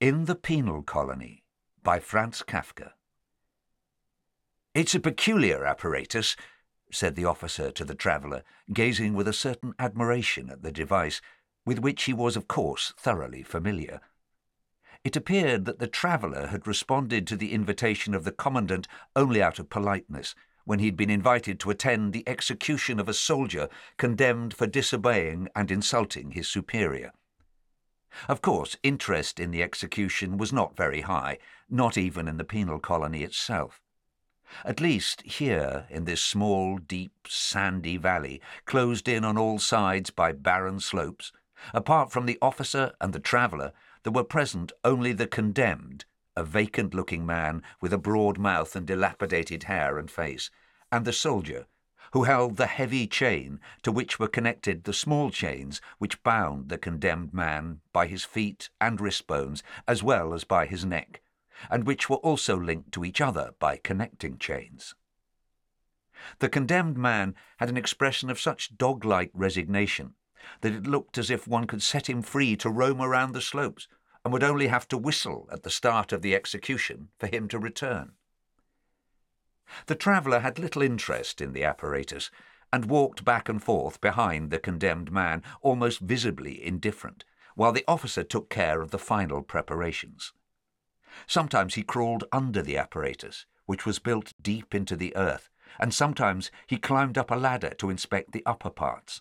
In the Penal Colony by Franz Kafka. "It's a peculiar apparatus," said the officer to the traveller, gazing with a certain admiration at the device, with which he was, of course, thoroughly familiar. It appeared that the traveller had responded to the invitation of the commandant only out of politeness, when he had been invited to attend the execution of a soldier condemned for disobeying and insulting his superior. Of course, interest in the execution was not very high, not even in the penal colony itself. At least here, in this small, deep, sandy valley, closed in on all sides by barren slopes, apart from the officer and the traveller, there were present only the condemned, a vacant-looking man with a broad mouth and dilapidated hair and face, and the soldier, who held the heavy chain to which were connected the small chains which bound the condemned man by his feet and wrist bones as well as by his neck, and which were also linked to each other by connecting chains. The condemned man had an expression of such dog-like resignation that it looked as if one could set him free to roam around the slopes and would only have to whistle at the start of the execution for him to return. The traveller had little interest in the apparatus, and walked back and forth behind the condemned man, almost visibly indifferent, while the officer took care of the final preparations. Sometimes he crawled under the apparatus, which was built deep into the earth, and sometimes he climbed up a ladder to inspect the upper parts.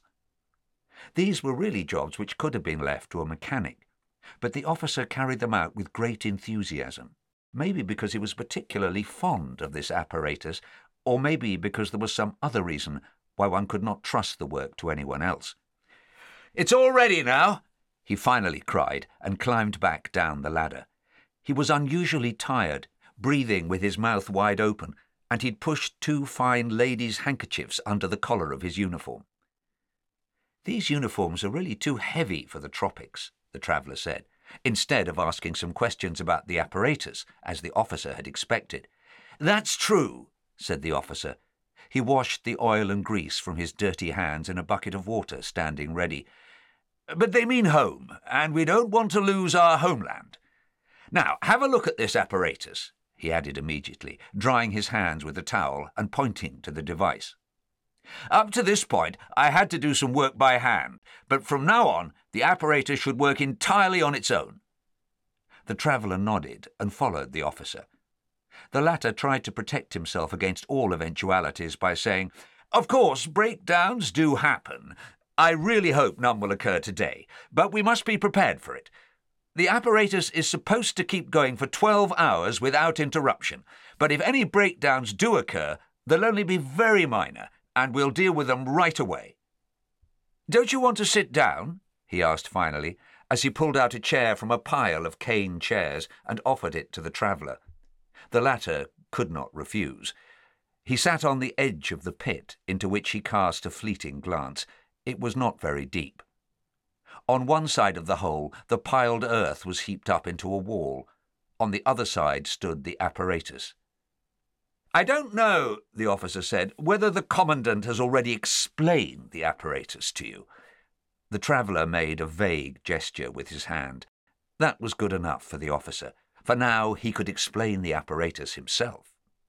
These were really jobs which could have been left to a mechanic, but the officer carried them out with great enthusiasm. Maybe because he was particularly fond of this apparatus, or maybe because there was some other reason why one could not trust the work to anyone else. "It's all ready now," he finally cried, and climbed back down the ladder. He was unusually tired, breathing with his mouth wide open, and he'd pushed 2 fine ladies' handkerchiefs under the collar of his uniform. "These uniforms are really too heavy for the tropics," the traveller said, instead of asking some questions about the apparatus, as the officer had expected. "That's true," said the officer. He washed the oil and grease from his dirty hands in a bucket of water standing ready. "But they mean home, and we don't want to lose our homeland. Now, have a look at this apparatus," he added immediately, drying his hands with a towel and pointing to the device. "Up to this point, I had to do some work by hand, but from now on, the apparatus should work entirely on its own." The traveller nodded and followed the officer. The latter tried to protect himself against all eventualities by saying, "Of course, breakdowns do happen. I really hope none will occur today, but we must be prepared for it. The apparatus is supposed to keep going for 12 hours without interruption, but if any breakdowns do occur, they'll only be very minor, and we'll deal with them right away. Don't you want to sit down?" he asked finally, as he pulled out a chair from a pile of cane chairs and offered it to the traveller. The latter could not refuse. He sat on the edge of the pit, into which he cast a fleeting glance. It was not very deep. On one side of the hole, the piled earth was heaped up into a wall. On the other side stood the apparatus. "I don't know," the officer said, "whether the commandant has already explained the apparatus to you." The traveller made a vague gesture with his hand. That was good enough for the officer, for now he could explain the apparatus himself.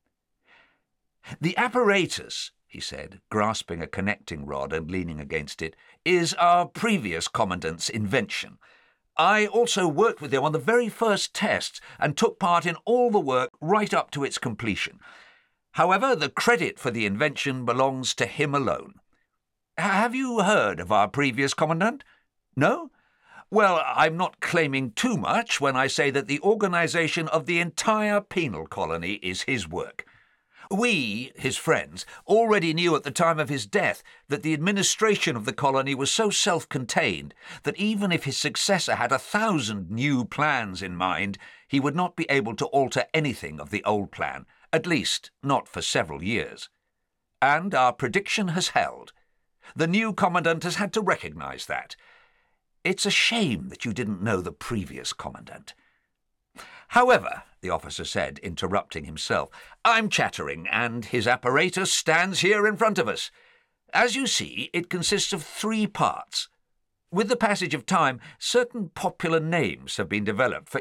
"The apparatus," he said, grasping a connecting rod and leaning against it, "is our previous commandant's invention. I also worked with him on the very first tests and took part in all the work right up to its completion. However, the credit for the invention belongs to him alone. Have you heard of our previous commandant? No? Well, I'm not claiming too much when I say that the organization of the entire penal colony is his work. We, his friends, already knew at the time of his death that the administration of the colony was so self-contained that even if his successor had 1,000 new plans in mind, he would not be able to alter anything of the old plan, at least not for several years. And our prediction has held. The new commandant has had to recognize that. It's a shame that you didn't know the previous commandant. However," the officer said, interrupting himself, "I'm chattering, and his apparatus stands here in front of us. As you see, it consists of 3 parts. With the passage of time, certain popular names have been developed for